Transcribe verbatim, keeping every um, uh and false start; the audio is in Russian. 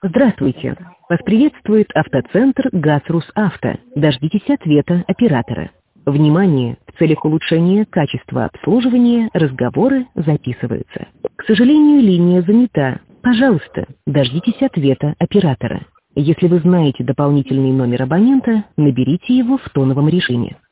Здравствуйте. Вас приветствует автоцентр ГАЗ-Русавто. Дождитесь ответа оператора. Внимание! В целях улучшения качества обслуживания разговоры записываются. К сожалению, линия занята. Пожалуйста, дождитесь ответа оператора. Если вы знаете дополнительный номер абонента, наберите его в тоновом режиме.